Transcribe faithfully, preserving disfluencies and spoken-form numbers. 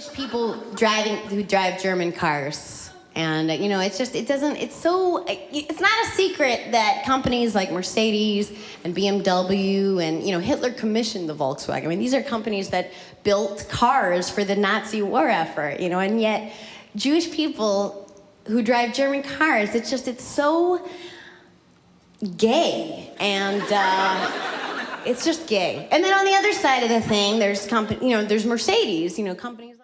people driving who drive German cars. And, uh, you know, it's just, it doesn't, it's so, it's not a secret that companies like Mercedes and B M W and, you know, Hitler commissioned the Volkswagen. I mean, these are companies that built cars for the Nazi war effort, you know, and yet Jewish people who drive German cars, it's just, it's so gay. And, uh, it's just gay. And then on the other side of the thing, there's company, you know, there's Mercedes, you know, companies like